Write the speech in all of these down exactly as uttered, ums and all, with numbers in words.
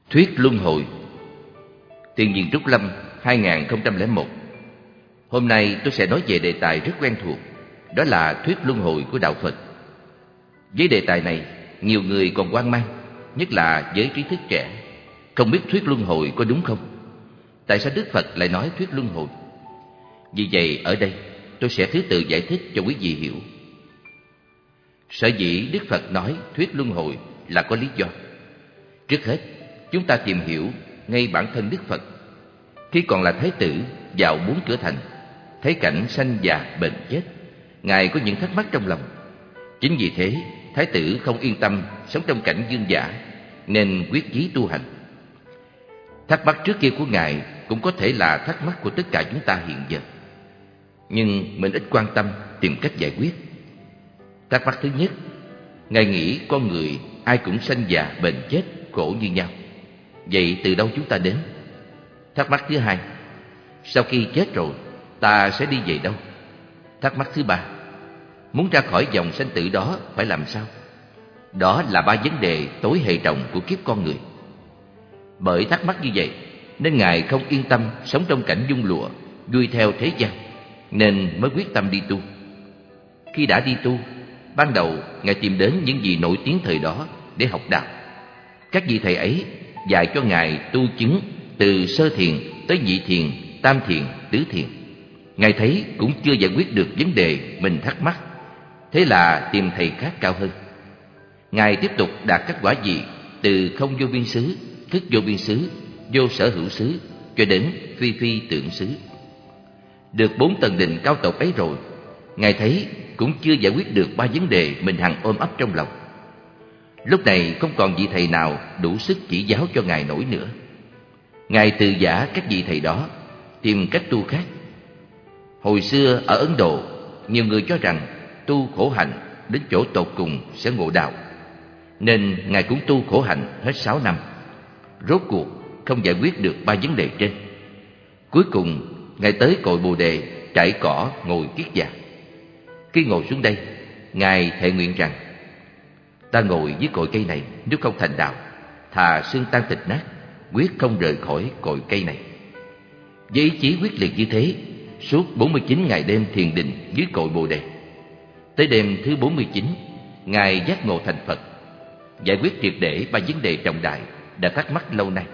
Thuyết luân hồi. Thiền viện Trúc Lâm hai nghìn không trăm lẻ một. Hôm nay tôi sẽ nói về đề tài rất quen thuộc, đó là thuyết luân hồi của đạo Phật. Với đề tài này, nhiều người còn hoang mang, nhất là giới trí thức trẻ, không biết thuyết luân hồi có đúng không? Tại sao Đức Phật lại nói thuyết luân hồi? Vì vậy ở đây tôi sẽ thứ tự giải thích cho quý vị hiểu. Sở dĩ Đức Phật nói thuyết luân hồi là có lý do. Trước hết, chúng ta tìm hiểu ngay bản thân Đức Phật. Khi còn là Thái tử vào bốn cửa thành, thấy cảnh sanh già bệnh chết, Ngài có những thắc mắc trong lòng. Chính vì thế, Thái tử không yên tâm sống trong cảnh vương giả, nên quyết chí tu hành. Thắc mắc trước kia của Ngài cũng có thể là thắc mắc của tất cả chúng ta hiện giờ, nhưng mình ít quan tâm tìm cách giải quyết. Thắc mắc thứ nhất, Ngài nghĩ con người ai cũng sanh già bệnh chết, khổ như nhau. Vậy từ đâu chúng ta đến? Thắc mắc thứ hai, sau khi chết rồi ta sẽ đi về đâu? Thắc mắc thứ ba, muốn ra khỏi dòng sanh tử đó phải làm sao? Đó là ba vấn đề tối hệ trọng của kiếp con người. Bởi thắc mắc như vậy nên Ngài không yên tâm sống trong cảnh dung lụa, vui theo thế gian, nên mới quyết tâm đi tu. Khi đã đi tu, ban đầu Ngài tìm đến những gì nổi tiếng thời đó để học đạo. Các vị thầy ấy dạy cho Ngài tu chứng từ sơ thiền tới nhị thiền, tam thiền, tứ thiền. Ngài thấy cũng chưa giải quyết được vấn đề mình thắc mắc, thế là tìm thầy khác cao hơn. Ngài tiếp tục đạt các quả vị từ không vô biên xứ, thức vô biên xứ, vô sở hữu xứ cho đến phi phi tưởng xứ. Được bốn tầng định cao tột ấy rồi, Ngài thấy cũng chưa giải quyết được ba vấn đề mình hằng ôm ấp trong lòng. Lúc này không còn vị thầy nào đủ sức chỉ giáo cho Ngài nổi nữa. Ngài từ giã các vị thầy đó, tìm cách tu khác. Hồi xưa ở Ấn Độ, nhiều người cho rằng tu khổ hạnh đến chỗ tột cùng sẽ ngộ đạo, nên Ngài cũng tu khổ hạnh hết sáu năm. Rốt cuộc không giải quyết được ba vấn đề trên. Cuối cùng Ngài tới cội Bồ Đề, trải cỏ ngồi kiết già. Khi ngồi xuống đây, Ngài thệ nguyện rằng: ta ngồi dưới cội cây này, nếu không thành đạo, thà xương tan thịt nát, quyết không rời khỏi cội cây này. Với ý chí quyết liệt như thế, suốt bốn mươi chín ngày đêm thiền định dưới cội Bồ Đề. Tới đêm thứ bốn mươi chín, Ngài giác ngộ thành Phật, giải quyết triệt để ba vấn đề trọng đại đã thắc mắc lâu nay.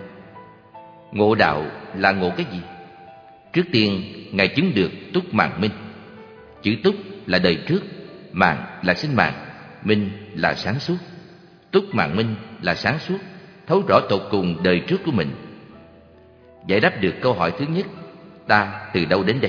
Ngộ đạo là ngộ cái gì? Trước tiên, Ngài chứng được túc mạng minh. Chữ túc là đời trước, mạng là sinh mạng, minh là sáng suốt. Túc mạng minh là sáng suốt, thấu rõ tột cùng đời trước của mình. Giải đáp được câu hỏi thứ nhất, ta từ đâu đến đây?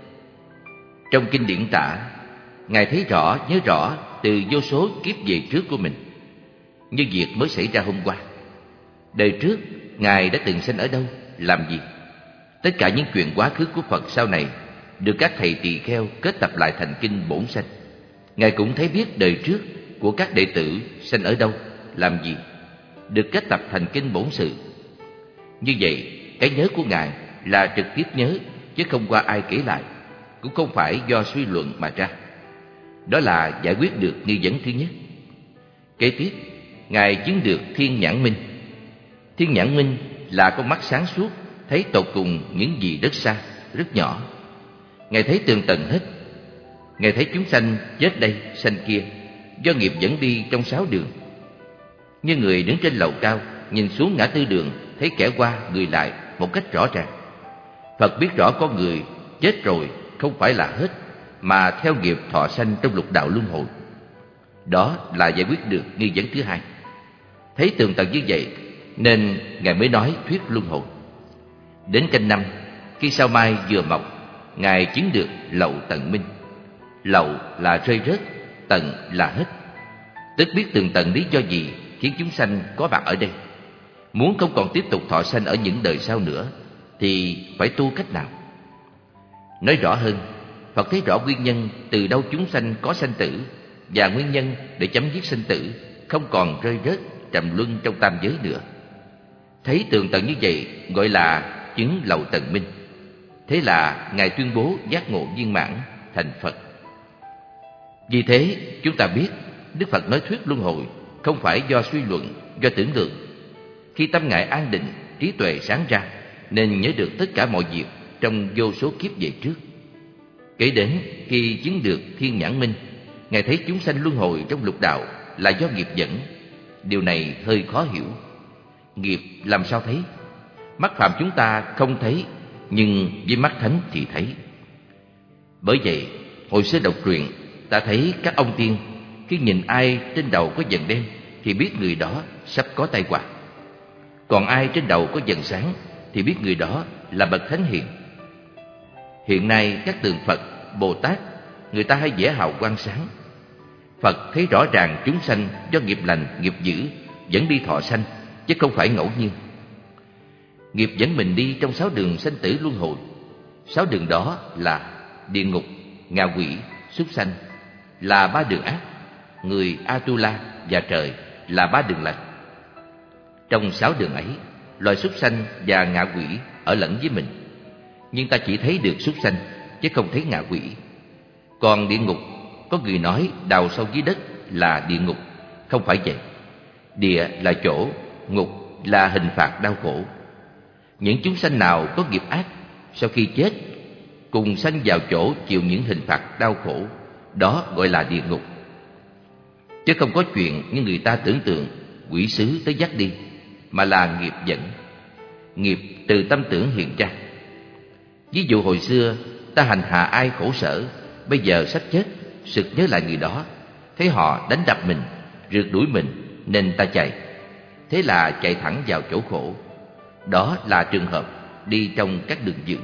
Trong kinh điển tả, Ngài thấy rõ, nhớ rõ từ vô số kiếp về trước của mình, như việc mới xảy ra hôm qua. Đời trước, Ngài đã từng sinh ở đâu, làm gì? Tất cả những chuyện quá khứ của Phật sau này được các thầy tỳ kheo kết tập lại thành kinh Bổn Sanh. Ngài cũng thấy biết đời trước của các đệ tử sinh ở đâu, làm gì, được kết tập thành kinh Bổn Sự. Như vậy, cái nhớ của Ngài là trực tiếp nhớ, chứ không qua ai kể lại, cũng không phải do suy luận mà ra. Đó là giải quyết được nghi vấn thứ nhất. Kế tiếp, Ngài chứng được thiên nhãn minh. Thiên nhãn minh là con mắt sáng suốt, thấy tột cùng những gì rất xa, rất nhỏ. Ngài thấy tường tận hết. Ngài thấy chúng sanh chết đây, sanh kia, do nghiệp dẫn đi trong sáu đường. Như người đứng trên lầu cao, nhìn xuống ngã tư đường, thấy kẻ qua người lại một cách rõ ràng. Phật biết rõ con người chết rồi không phải là hết, mà theo nghiệp thọ sanh trong lục đạo luân hồi. Đó là giải quyết được nghi vấn thứ hai. Thấy tường tận như vậy nên Ngài mới nói thuyết luân hồi. Đến canh năm, khi sao mai vừa mọc, Ngài chứng được lậu tận minh. Lậu là rơi rớt, tận là hết, tức biết tường tận lý do gì khiến chúng sanh có mặt ở đây. Muốn không còn tiếp tục thọ sanh ở những đời sau nữa thì phải tu cách nào? Nói rõ hơn, Phật thấy rõ nguyên nhân từ đâu chúng sanh có sanh tử, và nguyên nhân để chấm dứt sinh tử, không còn rơi rớt trầm luân trong tam giới nữa. Thấy tường tận như vậy gọi là chứng lậu tận minh. Thế là Ngài tuyên bố giác ngộ viên mãn, thành Phật. Vì thế chúng ta biết Đức Phật nói thuyết luân hồi không phải do suy luận, do tưởng tượng. Khi tâm ngài an định, trí tuệ sáng ra, nên nhớ được tất cả mọi việc trong vô số kiếp về trước. Kể đến khi chứng được thiên nhãn minh, ngài thấy chúng sanh luân hồi trong lục đạo là do nghiệp dẫn. Điều này hơi khó hiểu. Nghiệp làm sao thấy? Mắt phàm chúng ta không thấy, nhưng với mắt thánh thì thấy. Bởi vậy, hồi xưa đọc truyện, ta thấy các ông tiên khi nhìn ai trên đầu có vầng đen thì biết người đó sắp có tai họa. Còn ai trên đầu có vầng sáng thì biết người đó là bậc thánh hiền. Hiện nay các tượng Phật, Bồ Tát, người ta hay vẽ hào quang sáng. Phật thấy rõ ràng chúng sanh do nghiệp lành, nghiệp dữ dẫn đi thọ sanh, chứ không phải ngẫu nhiên. Nghiệp dẫn mình đi trong sáu đường sanh tử luân hồi. Sáu đường đó là địa ngục, ngạ quỷ, súc sanh là ba đường ác, người Atula và trời là ba đường lành. Trong sáu đường ấy, loài súc sanh và ngạ quỷ ở lẫn với mình, nhưng ta chỉ thấy được súc sanh chứ không thấy ngạ quỷ. Còn địa ngục, có người nói đào sâu dưới đất là địa ngục, không phải vậy. Địa là chỗ, ngục là hình phạt đau khổ. Những chúng sanh nào có nghiệp ác, sau khi chết cùng sanh vào chỗ chịu những hình phạt đau khổ, đó gọi là địa ngục. Chứ không có chuyện như người ta tưởng tượng quỷ sứ tới dắt đi, mà là nghiệp dẫn. Nghiệp từ tâm tưởng hiện ra. Ví dụ hồi xưa ta hành hạ ai khổ sở, bây giờ sắp chết, sực nhớ lại người đó, thấy họ đánh đập mình, rượt đuổi mình, nên ta chạy. Thế là chạy thẳng vào chỗ khổ. Đó là trường hợp đi trong các đường dữ.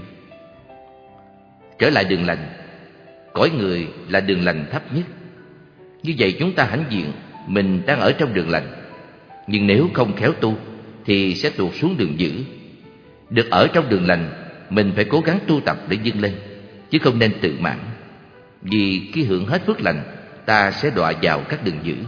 Trở lại đường lành, cõi người là đường lành thấp nhất. Như vậy chúng ta hãnh diện mình đang ở trong đường lành. Nhưng nếu không khéo tu thì sẽ tuột xuống đường dữ. Được ở trong đường lành, mình phải cố gắng tu tập để vươn lên, chứ không nên tự mãn. Vì khi hưởng hết phước lành, ta sẽ đọa vào các đường dữ.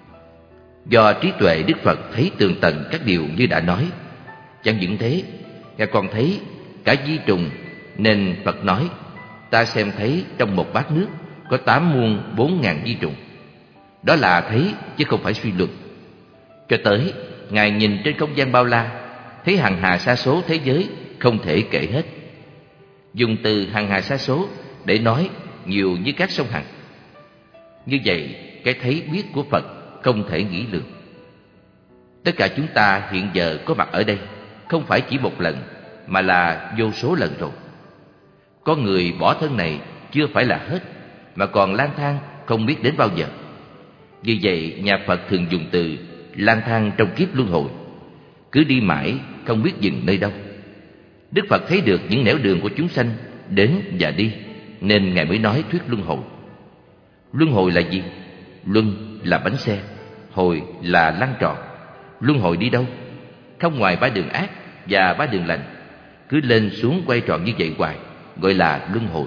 Do trí tuệ Đức Phật thấy tường tận các điều như đã nói. Chẳng những thế, Ngài còn thấy cả vi trùng, nên Phật nói: ta xem thấy trong một bát nước có tám muôn bốn ngàn vi trùng. Đó là thấy chứ không phải suy luận. Cho tới Ngài nhìn trên không gian bao la, thấy hằng hà sa số thế giới không thể kể hết. Dùng từ hằng hà sa số để nói nhiều như các sông Hằng. Như vậy, cái thấy biết của Phật không thể nghĩ lường. Tất cả chúng ta hiện giờ có mặt ở đây không phải chỉ một lần, mà là vô số lần rồi. Có người bỏ thân này chưa phải là hết, mà còn lang thang không biết đến bao giờ. Vì vậy nhà Phật thường dùng từ lang thang trong kiếp luân hồi, cứ đi mãi không biết dừng nơi đâu. Đức Phật thấy được những nẻo đường của chúng sanh đến và đi, nên Ngài mới nói thuyết luân hồi. Luân hồi là gì? Luân là bánh xe, hồi là lăn tròn. Luân hồi đi đâu? Không ngoài ba đường ác và ba đường lành, cứ lên xuống quay tròn như vậy hoài, gọi là luân hồi.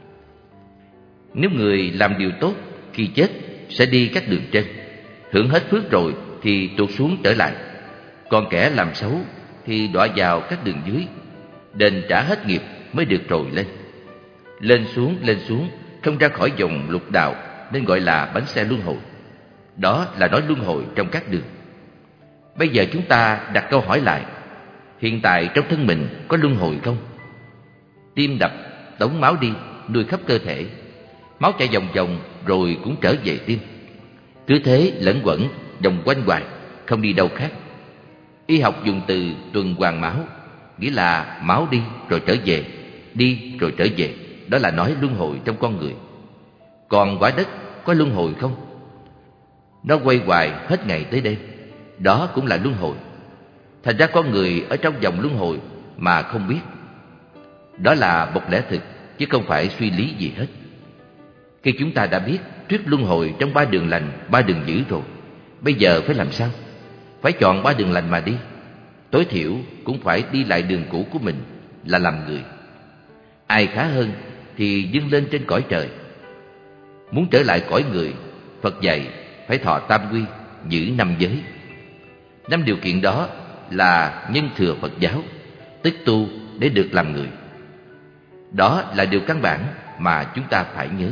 Nếu người làm điều tốt, khi chết sẽ đi các đường trên, hưởng hết phước rồi thì tuột xuống trở lại. Còn kẻ làm xấu thì đọa vào các đường dưới, đền trả hết nghiệp mới được rồi lên. Lên xuống, lên xuống, không ra khỏi vòng lục đạo, nên gọi là bánh xe luân hồi. Đó là nói luân hồi trong các đường. Bây giờ chúng ta đặt câu hỏi lại: hiện tại trong thân mình có luân hồi không? Tim đập, tống máu đi, nuôi khắp cơ thể. Máu chạy vòng vòng rồi cũng trở về tim. Cứ thế lẫn quẩn, vòng quanh hoài, không đi đâu khác. Y học dùng từ tuần hoàn máu, nghĩa là máu đi rồi trở về, đi rồi trở về. Đó là nói luân hồi trong con người. Còn quả đất có luân hồi không? Nó quay hoài hết ngày tới đêm. Đó cũng là luân hồi. Thành ra con người ở trong vòng luân hồi mà không biết. Đó là một lẽ thực, chứ không phải suy lý gì hết. Khi chúng ta đã biết thuyết luân hồi trong ba đường lành, ba đường dữ rồi, bây giờ phải làm sao? Phải chọn ba đường lành mà đi. Tối thiểu cũng phải đi lại đường cũ của mình, là làm người. Ai khá hơn thì dâng lên trên cõi trời. Muốn trở lại cõi người, Phật dạy phải thọ tam quy, giữ năm giới. Năm điều kiện đó là nhân thừa Phật giáo, tức tu để được làm người. Đó là điều căn bản mà chúng ta phải nhớ.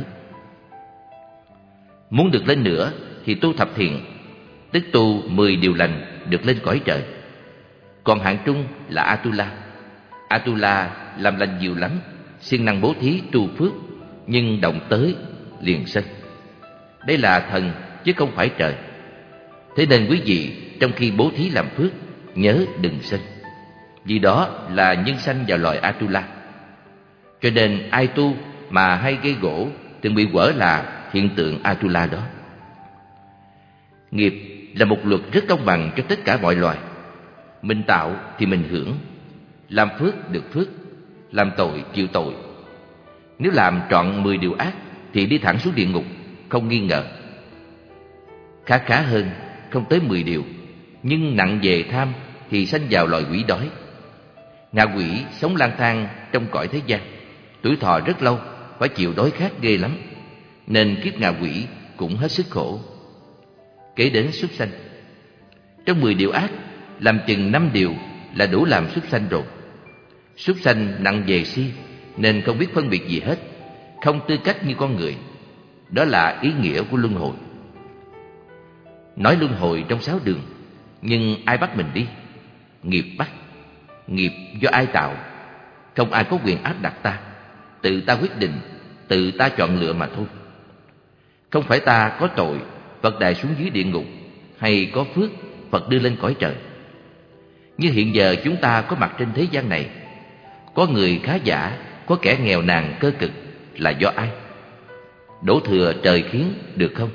Muốn được lên nữa thì tu thập thiện, tức tu mười điều lành được lên cõi trời. Còn hạng trung là Atula. Atula làm lành nhiều lắm, siêng năng bố thí tu phước, nhưng động tới liền sân. Đây là thần chứ không phải trời. Thế nên quý vị trong khi bố thí làm phước, nhớ đừng sân, vì đó là nhân sanh vào loài Atula. Cho nên ai tu mà hay gây gỗ thường bị quở là hiện tượng Atula đó. Nghiệp là một luật rất công bằng cho tất cả mọi loài. Mình tạo thì mình hưởng, làm phước được phước, làm tội chịu tội. Nếu làm trọn mười điều ác thì đi thẳng xuống địa ngục, không nghi ngờ. Khá khá hơn không tới mười điều, nhưng nặng về tham thì sanh vào loài quỷ đói. Ngạ quỷ sống lang thang trong cõi thế gian, tuổi thọ rất lâu, phải chịu đói khát ghê lắm, nên kiếp ngạ quỷ cũng hết sức khổ. Kể đến súc sanh, trong mười điều ác, làm chừng năm điều là đủ làm súc sanh rồi. Súc sanh nặng về si, nên không biết phân biệt gì hết, không tư cách như con người. Đó là ý nghĩa của luân hồi. Nói luân hồi trong sáu đường, nhưng ai bắt mình đi? Nghiệp bắt. Nghiệp do ai tạo? Không ai có quyền áp đặt ta, tự ta quyết định, tự ta chọn lựa mà thôi. Không phải ta có tội, Phật đày xuống dưới địa ngục, hay có phước, Phật đưa lên cõi trời. Như hiện giờ chúng ta có mặt trên thế gian này, có người khá giả, có kẻ nghèo nàn cơ cực, là do ai? Đổ thừa trời khiến được không?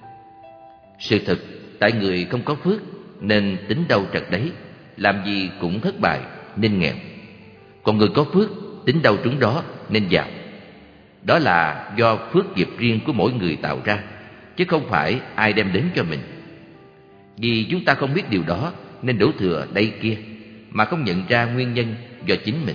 Sự thật, tại người không có phước nên tính đâu trật đấy, làm gì cũng thất bại nên nghèo. Còn người có phước, tính đâu trúng đó nên giàu. Đó là do phước nghiệp riêng của mỗi người tạo ra, chứ không phải ai đem đến cho mình. Vì chúng ta không biết điều đó nên đổ thừa đây kia, mà không nhận ra nguyên nhân do chính mình.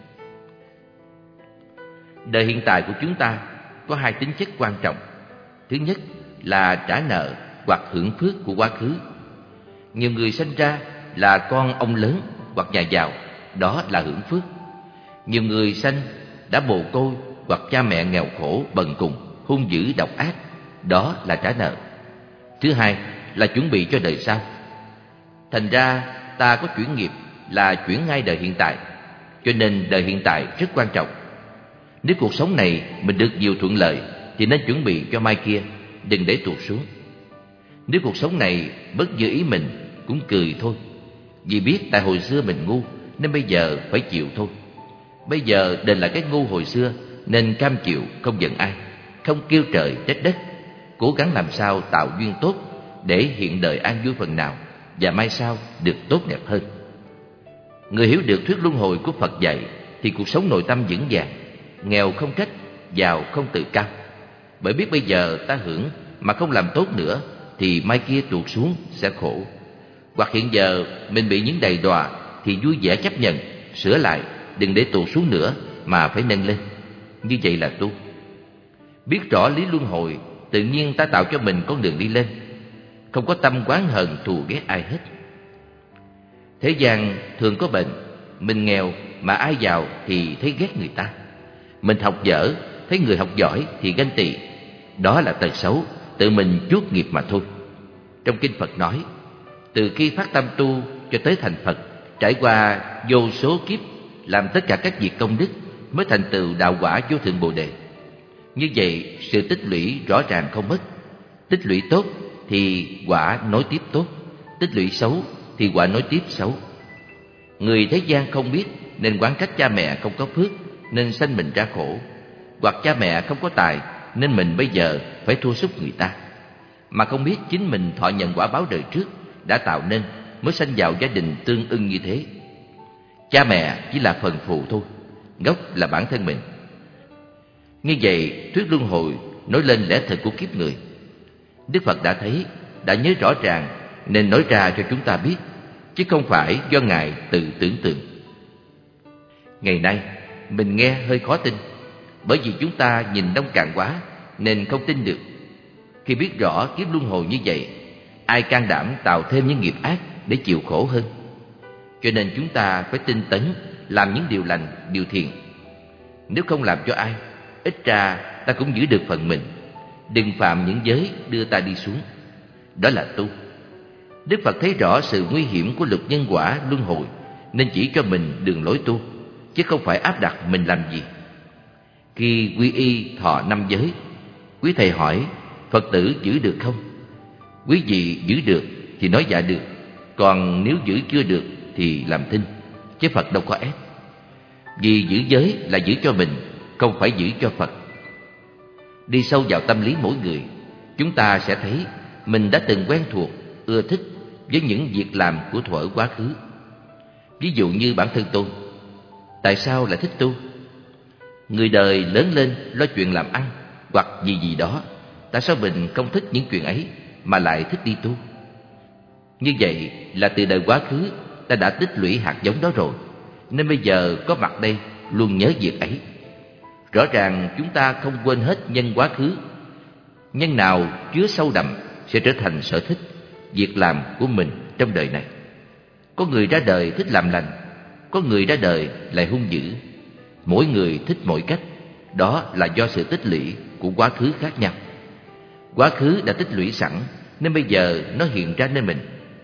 Đời hiện tại của chúng ta có hai tính chất quan trọng. Thứ nhất là trả nợ hoặc hưởng phước của quá khứ. Nhiều người sinh ra là con ông lớn hoặc nhà giàu, đó là hưởng phước. Nhiều người sanh đã mồ côi hoặc cha mẹ nghèo khổ bần cùng, hung dữ độc ác, đó là trả nợ. Thứ hai là chuẩn bị cho đời sau. Thành ra ta có chuyển nghiệp là chuyển ngay đời hiện tại, cho nên đời hiện tại rất quan trọng. Nếu cuộc sống này mình được nhiều thuận lợi thì nên chuẩn bị cho mai kia, đừng để tuột xuống. Nếu cuộc sống này bất như ý mình cũng cười thôi, vì biết tại hồi xưa mình ngu nên bây giờ phải chịu thôi. Bây giờ đền lại cái ngu hồi xưa nên cam chịu, không giận ai, không kêu trời trách đất, cố gắng làm sao tạo duyên tốt để hiện đời an vui phần nào và mai sau được tốt đẹp hơn. Người hiểu được thuyết luân hồi của Phật dạy thì cuộc sống nội tâm vững vàng, nghèo không trách, giàu không tự cao. Bởi biết bây giờ ta hưởng mà không làm tốt nữa thì mai kia tuột xuống sẽ khổ. Hoặc hiện giờ mình bị những đầy đọa thì vui vẻ chấp nhận, sửa lại, đừng để tuột xuống nữa mà phải nâng lên. Như vậy là tu. Biết rõ lý luân hồi, tự nhiên ta tạo cho mình con đường đi lên, không có tâm oán hờn thù ghét ai hết. Thế gian thường có bệnh, mình nghèo mà ai giàu thì thấy ghét người ta. Mình học dở, thấy người học giỏi thì ganh tị. Đó là tật xấu, tự mình chuốc nghiệp mà thôi. Trong kinh Phật nói, từ khi phát tâm tu cho tới thành Phật, trải qua vô số kiếp, làm tất cả các việc công đức, mới thành tựu đạo quả vô thượng Bồ Đề. Như vậy, sự tích lũy rõ ràng không mất. Tích lũy tốt thì quả nối tiếp tốt, tích lũy xấu thì quả nối tiếp xấu. Người thế gian không biết nên oán trách cha mẹ không có phước nên sanh mình ra khổ, hoặc cha mẹ không có tài nên mình bây giờ phải thua sút người ta, mà không biết chính mình thọ nhận quả báo đời trước đã tạo nên mới sanh vào gia đình tương ưng như thế. Cha mẹ chỉ là phần phụ thôi, gốc là bản thân mình. Như vậy, thuyết luân hồi nói lên lẽ thật của kiếp người. Đức Phật đã thấy, đã nhớ rõ ràng nên nói ra cho chúng ta biết, chứ không phải do Ngài tự tưởng tượng. Ngày nay, mình nghe hơi khó tin, bởi vì chúng ta nhìn nông cạn quá nên không tin được. Khi biết rõ kiếp luân hồi như vậy, ai can đảm tạo thêm những nghiệp ác để chịu khổ hơn? Cho nên chúng ta phải tinh tấn, làm những điều lành, điều thiện. Nếu không làm cho ai, ít ra ta cũng giữ được phần mình. Đừng phạm những giới đưa ta đi xuống. Đó là tu. Đức Phật thấy rõ sự nguy hiểm của luật nhân quả luân hồi, nên chỉ cho mình đường lối tu, chứ không phải áp đặt mình làm gì. Khi quy y thọ năm giới, quý thầy hỏi Phật tử giữ được không? Quý vị giữ được thì nói dạ được, còn nếu giữ chưa được thì làm thinh, chứ Phật đâu có ép. Vì giữ giới là giữ cho mình, không phải giữ cho Phật. Đi sâu vào tâm lý mỗi người, chúng ta sẽ thấy mình đã từng quen thuộc, ưa thích với những việc làm của thuở quá khứ. Ví dụ như bản thân tôi, tại sao lại thích tu? Người đời lớn lên lo chuyện làm ăn hoặc gì gì đó, tại sao mình không thích những chuyện ấy mà lại thích đi tu? Như vậy là từ đời quá khứ ta đã tích lũy hạt giống đó rồi, nên bây giờ có mặt đây luôn nhớ việc ấy. Rõ ràng chúng ta không quên hết nhân quá khứ. Nhân nào chứa sâu đậm sẽ trở thành sở thích, việc làm của mình trong đời này. Có người ra đời thích làm lành, có người ra đời lại hung dữ. Mỗi người thích mỗi cách, đó là do sự tích lũy của quá khứ khác nhau. Quá khứ đã tích lũy sẵn, nên bây giờ nó hiện ra nơi mình.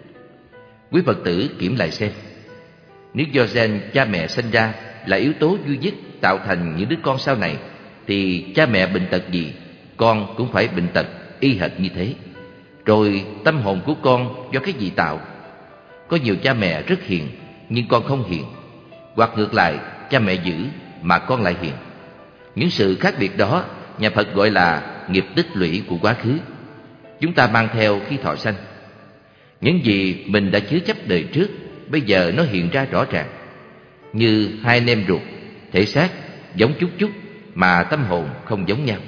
Quý Phật tử kiểm lại xem, nếu do gen cha mẹ sinh ra là yếu tố duy nhất tạo thành những đứa con sau này, thì cha mẹ bệnh tật gì, con cũng phải bệnh tật y hệt như thế. Rồi tâm hồn của con do cái gì tạo? Có nhiều cha mẹ rất hiền, nhưng con không hiền. Hoặc ngược lại, cha mẹ dữ mà con lại hiền. Những sự khác biệt đó, nhà Phật gọi là nghiệp tích lũy của quá khứ. Chúng ta mang theo khi thọ sanh. Những gì mình đã chứa chấp đời trước, bây giờ nó hiện ra rõ ràng. Như hai anh em ruột, thể xác giống chút chút mà tâm hồn không giống nhau.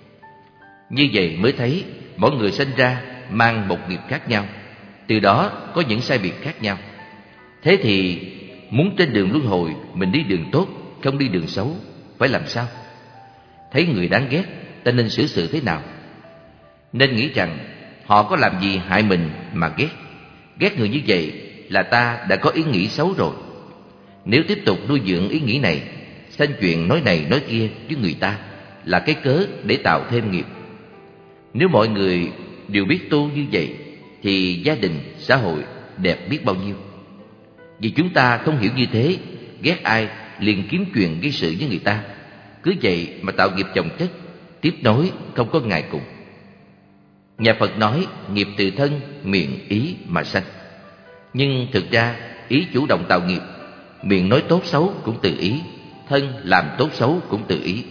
Như vậy mới thấy mỗi người sinh ra mang một nghiệp khác nhau, từ đó có những sai biệt khác nhau. Thế thì muốn trên đường luân hồi mình đi đường tốt, không đi đường xấu, phải làm sao? Thấy người đáng ghét, ta nên xử sự thế nào? Nên nghĩ rằng họ có làm gì hại mình mà ghét. Ghét người như vậy là ta đã có ý nghĩ xấu rồi. Nếu tiếp tục nuôi dưỡng ý nghĩ này, sanh chuyện nói này nói kia với người ta, là cái cớ để tạo thêm nghiệp. Nếu mọi người đều biết tu như vậy, thì gia đình, xã hội đẹp biết bao nhiêu. Vì chúng ta không hiểu như thế, ghét ai liền kiếm chuyện gây sự với người ta, cứ vậy mà tạo nghiệp chồng chất, tiếp nối không có ngày cùng. Nhà Phật nói nghiệp từ thân, miệng, ý mà sanh. Nhưng thực ra ý chủ động tạo nghiệp, miệng nói tốt xấu cũng từ ý, thân làm tốt xấu cũng từ ý.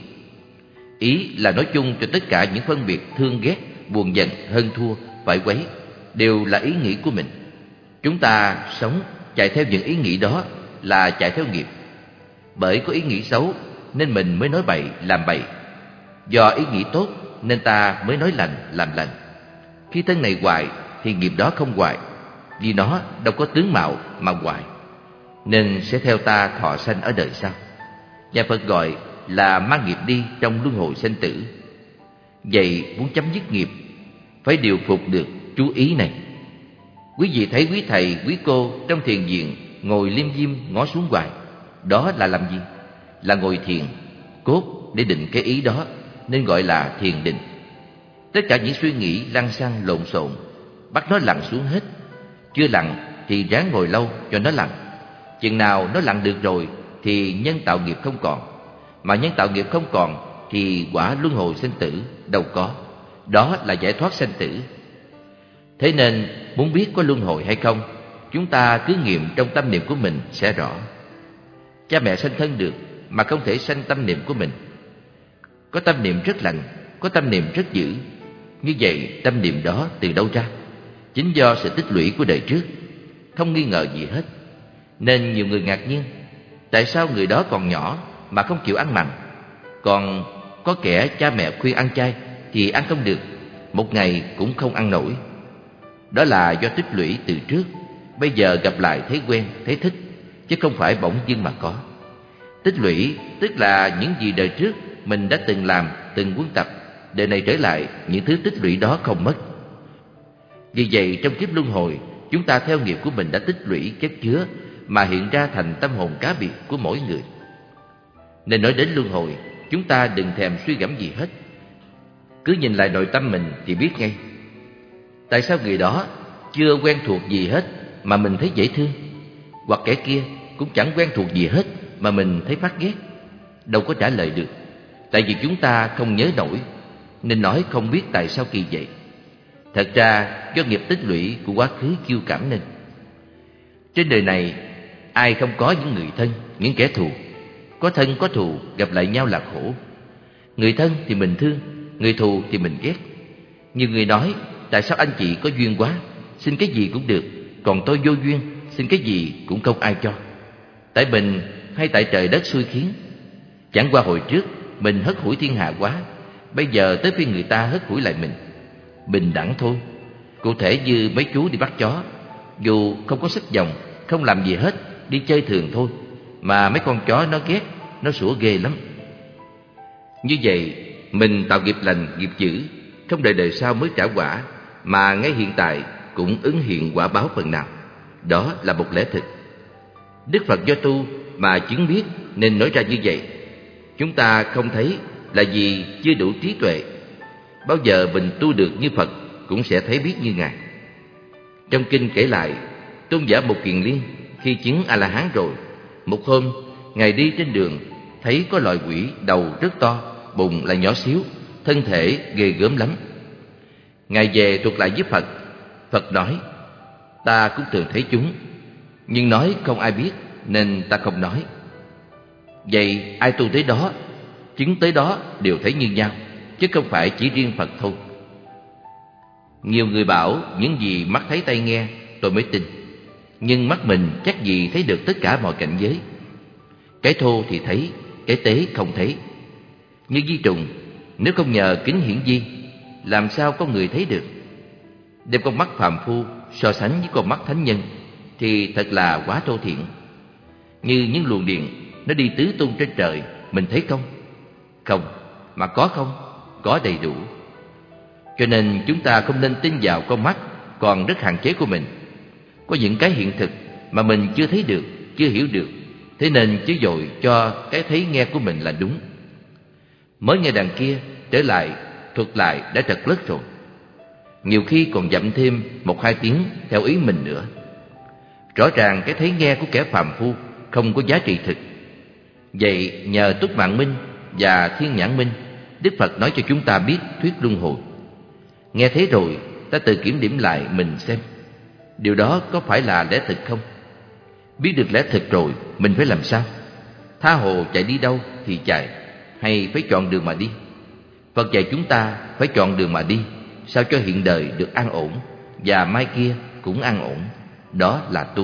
Ý là nói chung cho tất cả những phân biệt thương ghét, buồn giận, hơn thua, phải quấy, đều là ý nghĩ của mình. Chúng ta sống chạy theo những ý nghĩ đó là chạy theo nghiệp. Bởi có ý nghĩ xấu nên mình mới nói bậy, làm bậy. Do ý nghĩ tốt nên ta mới nói lành, làm lành. Khi thân này hoại thì nghiệp đó không hoại, vì nó đâu có tướng mạo mà hoại, nên sẽ theo ta thọ sanh ở đời sau. Nhà Phật gọi là mang nghiệp đi trong luân hồi sanh tử. Vậy muốn chấm dứt nghiệp, phải điều phục được chú ý này. Quý vị thấy quý thầy, quý cô trong thiền viện ngồi liêm diêm ngó xuống hoài, đó là làm gì? Là ngồi thiền, cốt để định cái ý đó, nên gọi là thiền định. Tất cả những suy nghĩ lăng xăng lộn xộn, bắt nó lặn xuống hết. Chưa lặn thì ráng ngồi lâu cho nó lặn. Chừng nào nó lặn được rồi thì nhân tạo nghiệp không còn. Mà nhân tạo nghiệp không còn thì quả luân hồi sinh tử đâu có. Đó là giải thoát sanh tử. Thế nên muốn biết có luân hồi hay không, chúng ta cứ nghiệm trong tâm niệm của mình sẽ rõ. Cha mẹ sanh thân được mà không thể sanh tâm niệm của mình. Có tâm niệm rất lành, có tâm niệm rất dữ. Như vậy tâm niệm đó từ đâu ra? Chính do sự tích lũy của đời trước, không nghi ngờ gì hết. Nên nhiều người ngạc nhiên, tại sao người đó còn nhỏ mà không chịu ăn mặn, còn có kẻ cha mẹ khuyên ăn chay thì ăn không được, một ngày cũng không ăn nổi. Đó là do tích lũy từ trước, bây giờ gặp lại thấy quen, thấy thích, chứ không phải bỗng dưng mà có. Tích lũy tức là những gì đời trước mình đã từng làm, từng quân tập, đời này trở lại những thứ tích lũy đó không mất. Vì vậy trong kiếp luân hồi, chúng ta theo nghiệp của mình đã tích lũy chất chứa mà hiện ra thành tâm hồn cá biệt của mỗi người. Nên nói đến luân hồi, chúng ta đừng thèm suy gẫm gì hết, cứ nhìn lại nội tâm mình thì biết ngay. Tại sao người đó chưa quen thuộc gì hết mà mình thấy dễ thương, hoặc kẻ kia cũng chẳng quen thuộc gì hết mà mình thấy phát ghét. Đâu có trả lời được, tại vì chúng ta không nhớ nổi, nên nói không biết tại sao kỳ vậy. Thật ra do nghiệp tích lũy của quá khứ kiêu cảm nên. Trên đời này ai không có những người thân, những kẻ thù. Có thân có thù gặp lại nhau là khổ. Người thân thì mình thương, người thù thì mình ghét. Nhiều người nói, tại sao anh chị có duyên quá, xin cái gì cũng được, còn tôi vô duyên, xin cái gì cũng không ai cho. Tại mình hay tại trời đất xui khiến? Chẳng qua hồi trước mình hất hủi thiên hạ quá, bây giờ tới phiên người ta hất hủi lại mình. Bình đẳng thôi. Cụ thể như mấy chú đi bắt chó, dù không có sức dòng, không làm gì hết, đi chơi thường thôi, mà mấy con chó nó ghét, nó sủa ghê lắm. Như vậy mình tạo nghiệp lành, nghiệp dữ, không đợi đời sau mới trả quả, mà ngay hiện tại cũng ứng hiện quả báo phần nào. Đó là một lẽ thực. Đức Phật do tu mà chứng biết nên nói ra như vậy. Chúng ta không thấy là vì chưa đủ trí tuệ. Bao giờ mình tu được như Phật cũng sẽ thấy biết như Ngài. Trong kinh kể lại, tôn giả Một Kiền Liên khi chứng A-la-hán rồi, một hôm Ngài đi trên đường thấy có loài quỷ đầu rất to, bụng lại nhỏ xíu, thân thể ghê gớm lắm. Ngài về thuật lại với Phật. Phật nói, ta cũng thường thấy chúng, nhưng nói không ai biết nên ta không nói. Vậy ai tu tới đó, chứng tới đó đều thấy như nhau, chứ không phải chỉ riêng Phật thôi. Nhiều người bảo những gì mắt thấy tai nghe tôi mới tin, nhưng mắt mình chắc gì thấy được tất cả mọi cảnh giới. Cái thô thì thấy, cái tế không thấy. Như vi trùng, nếu không nhờ kính hiển vi, làm sao có người thấy được? Đem con mắt phàm phu so sánh với con mắt thánh nhân thì thật là quá thô thiển. Như những luồng điện nó đi tứ tung trên trời, mình thấy không? Không, mà có không? Có đầy đủ. Cho nên chúng ta không nên tin vào con mắt còn rất hạn chế của mình. Có những cái hiện thực mà mình chưa thấy được, chưa hiểu được, thế nên chứ dội cho cái thấy nghe của mình là đúng. Mới nghe đằng kia, trở lại, thuật lại đã trật lất rồi. Nhiều khi còn dặm thêm một hai tiếng theo ý mình nữa. Rõ ràng cái thấy nghe của kẻ phàm phu không có giá trị thực. Vậy nhờ Túc Mạng Minh và Thiên Nhãn Minh, Đức Phật nói cho chúng ta biết thuyết luân hồi. Nghe thế rồi, ta tự kiểm điểm lại mình xem, điều đó có phải là lẽ thực không? Biết được lẽ thực rồi, mình phải làm sao? Tha hồ chạy đi đâu thì chạy, hay phải chọn đường mà đi? Phật dạy chúng ta phải chọn đường mà đi, sao cho hiện đời được an ổn, và mai kia cũng an ổn. Đó là tu.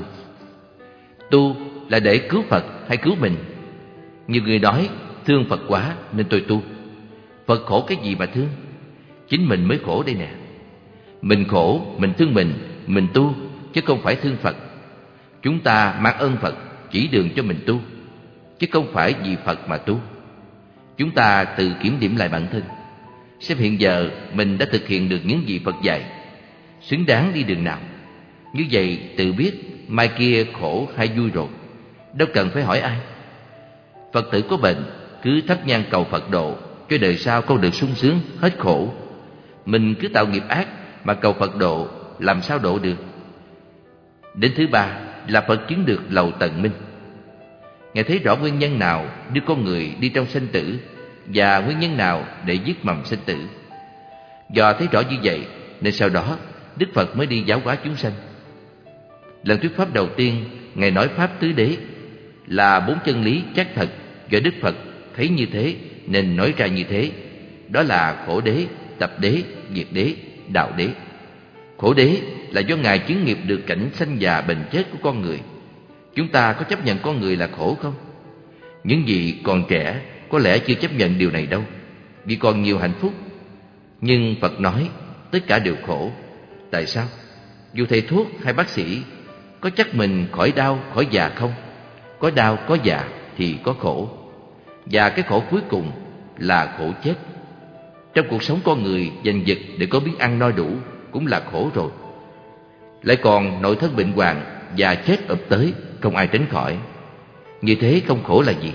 Tu là để cứu Phật hay cứu mình? Nhiều người nói thương Phật quá nên tôi tu. Phật khổ cái gì mà thương? Chính mình mới khổ đây nè. Mình khổ, mình thương mình, mình tu, chứ không phải thương Phật. Chúng ta mang ơn Phật chỉ đường cho mình tu, chứ không phải vì Phật mà tu. Chúng ta tự kiểm điểm lại bản thân, xem hiện giờ mình đã thực hiện được những gì Phật dạy, xứng đáng đi đường nào. Như vậy tự biết mai kia khổ hay vui rồi, đâu cần phải hỏi ai. Phật tử có bệnh, cứ thắp nhang cầu Phật độ, cho đời sau con được sung sướng, hết khổ. Mình cứ tạo nghiệp ác mà cầu Phật độ, làm sao độ được? Đến thứ ba là Phật chứng được lầu tận minh. Ngài thấy rõ nguyên nhân nào đưa con người đi trong sanh tử, và nguyên nhân nào để dứt mầm sanh tử. Do thấy rõ như vậy nên sau đó Đức Phật mới đi giáo hóa chúng sanh. Lần thuyết pháp đầu tiên, Ngài nói pháp tứ đế là bốn chân lý chắc thật, do Đức Phật thấy như thế nên nói ra như thế. Đó là khổ đế, tập đế, diệt đế, đạo đế. Khổ đế là do Ngài chứng nghiệp được cảnh sanh già bệnh chết của con người. Chúng ta có chấp nhận con người là khổ không? Những gì còn trẻ có lẽ chưa chấp nhận điều này đâu, vì còn nhiều hạnh phúc. Nhưng Phật nói tất cả đều khổ. Tại sao? Dù thầy thuốc hay bác sĩ có chắc mình khỏi đau, khỏi già không? Có đau, có già thì có khổ. Và cái khổ cuối cùng là khổ chết. Trong cuộc sống con người giành giật để có miếng ăn no đủ cũng là khổ rồi. Lại còn nội thân bệnh hoạn và chết ập tới, không ai tránh khỏi. Như thế không khổ là gì?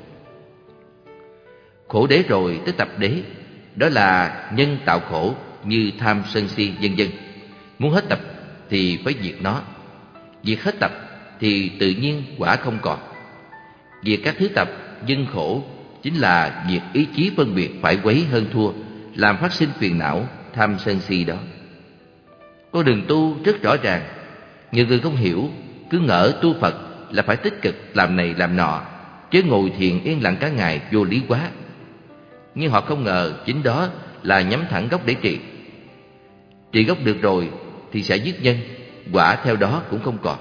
Khổ đế rồi tới tập đế, đó là nhân tạo khổ như tham sân si vân vân. Muốn hết tập thì phải diệt nó. Diệt hết tập thì tự nhiên quả không còn. Diệt các thứ tập dân khổ chính là diệt ý chí phân biệt phải quấy hơn thua, làm phát sinh phiền não, tham sân si đó. Con đường tu rất rõ ràng. Nhiều người không hiểu, cứ ngỡ tu Phật là phải tích cực làm này làm nọ, chứ ngồi thiền yên lặng cả ngày vô lý quá. Nhưng họ không ngờ chính đó là nhắm thẳng gốc để trị. Trị gốc được rồi thì sẽ dứt nhân, quả theo đó cũng không còn.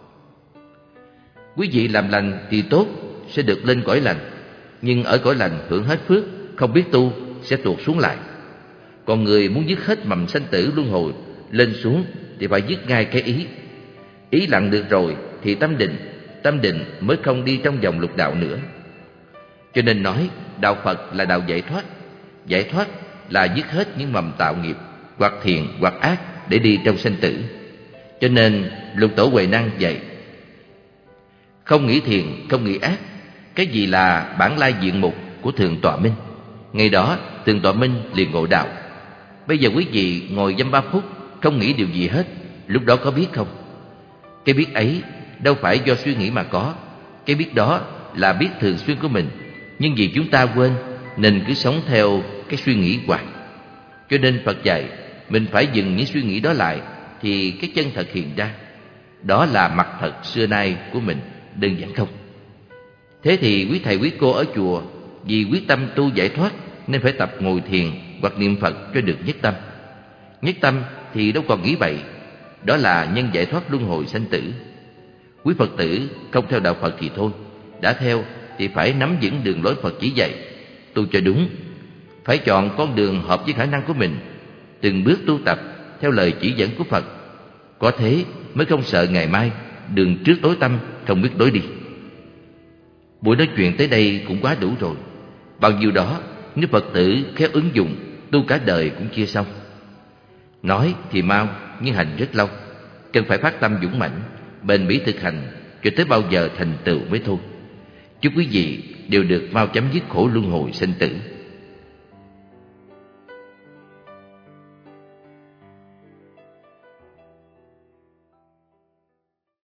Quý vị làm lành thì tốt, sẽ được lên cõi lành. Nhưng ở cõi lành hưởng hết phước, không biết tu sẽ tuột xuống lại. Còn người muốn dứt hết mầm sanh tử luân hồi lên xuống thì phải dứt ngay cái ý. Ý lặng được rồi thì tâm định, tâm định mới không đi trong vòng lục đạo nữa. Cho nên nói đạo Phật là đạo giải thoát. Giải thoát là dứt hết những mầm tạo nghiệp, hoặc thiện hoặc ác, để đi trong sanh tử. Cho nên Lục Tổ Huệ Năng dạy: không nghĩ thiện, không nghĩ ác. Cái gì là bản lai diện mục của Thượng Tọa Minh? Ngày đó Thượng Tọa Minh liền ngộ đạo. Bây giờ quý vị ngồi dăm ba phút không nghĩ điều gì hết, lúc đó có biết không? Cái biết ấy đâu phải do suy nghĩ mà có. Cái biết đó là biết thường xuyên của mình. Nhưng vì chúng ta quên nên cứ sống theo cái suy nghĩ hoài. Cho nên Phật dạy mình phải dừng những suy nghĩ đó lại, thì cái chân thật hiện ra. Đó là mặt thật xưa nay của mình, đơn giản không? Thế thì quý thầy quý cô ở chùa vì quyết tâm tu giải thoát nên phải tập ngồi thiền hoặc niệm Phật cho được nhất tâm. Nhất tâm thì đâu còn nghĩ bậy. Đó là nhân giải thoát luân hồi sanh tử. Quý Phật tử không theo đạo Phật thì thôi, đã theo thì phải nắm vững đường lối Phật chỉ dạy, tu cho đúng. Phải chọn con đường hợp với khả năng của mình, từng bước tu tập theo lời chỉ dẫn của Phật. Có thế mới không sợ ngày mai đường trước tối tăm không biết lối đi. Buổi nói chuyện tới đây cũng quá đủ rồi. Bao nhiêu đó nếu Phật tử khéo ứng dụng, tu cả đời cũng chưa xong. Nói thì mau nhưng hành rất lâu. Cần phải phát tâm dũng mãnh, bền bỉ thực hành cho tới bao giờ thành tựu mới thôi. Chúc quý vị đều được mau chấm dứt khổ luân hồi sinh tử.